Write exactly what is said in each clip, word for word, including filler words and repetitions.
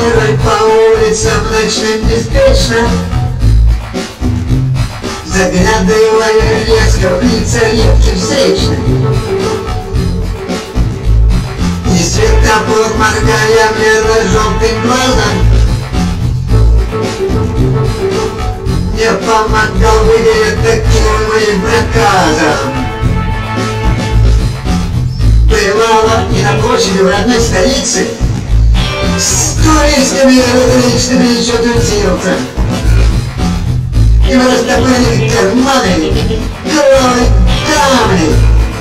Порой по улицам ночным беспечно, заглядывая резко в лица редким встречным. И светофор, моргая медно-желтым глазом, не помогал выиграть таким моим проказом. Бывало и на площади в родной столице с туристами различными еще тусился. И в растопыренных карманы головы камни.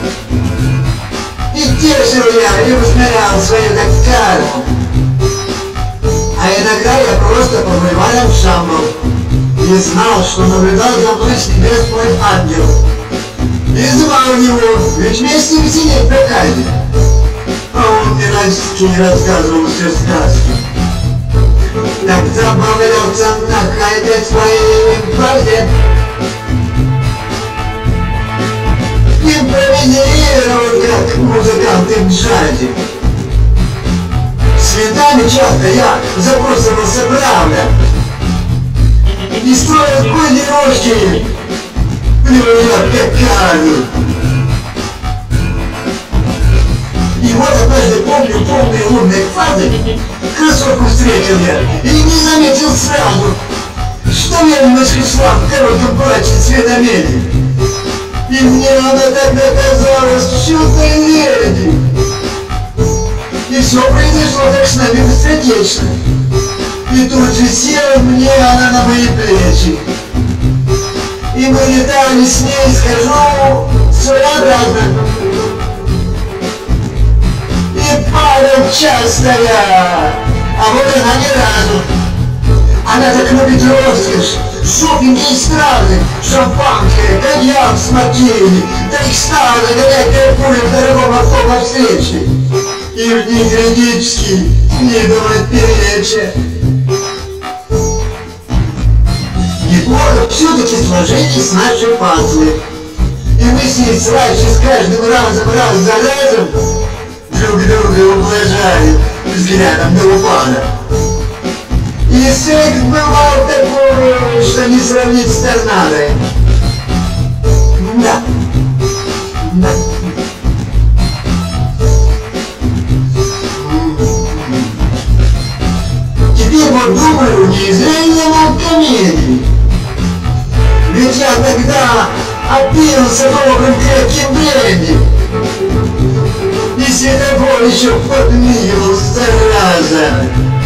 И тешил я, и усмирял свою каскаду. А иногда я просто по бульварам шамбал и знал, что наблюдал за мной с небес мой ангел. И звал его, ведь вместе сидеть в проказе. А он мне не рассказывал все сказки. Так забавлялся находя своим парнем. Импровизировал, как музыканты в джазе. Цветами часто я забросывался, правда. И строил кузнечки в Нью-Йорк пекарню. И вот однажды, помню, полные лунной фазы, красотку встретил я и не заметил сразу, что ведьмочка шла в коротком платье цвета меди. И мне она тогда казалась чудной леди. И все произошло так с нами быстротечно. И тут же села мне она на мои плечи. И мы летали с ней, скажу, своеобразно. И падал часто я, а вот она ни разу. Она так любит роскошь, шопинги и страны, шампанское, коньяк с мартини, да их стало горячая пуля в дорогом авто по встрече. И в них юридически не думает перечи. Неплохо все-таки сложились наши пазлы. И мы с ней слаще с каждым разом, раз за разом, друг друга ублажали взглядом до упада. И секс бывал такой, что не сравнить с торнадой. Да. Да. Теперь вот думаю, не зря я мог комедии. Ведь я тогда опился добрым крепким бренди. И светофор еще подмигивал, зараза.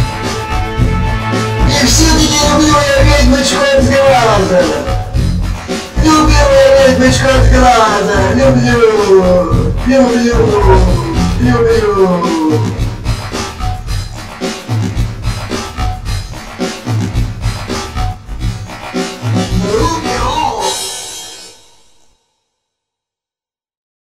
И все-таки люблю я ведьмочку от глаза. Люблю я ведьмочку от глаза. Люблю, люблю, люблю.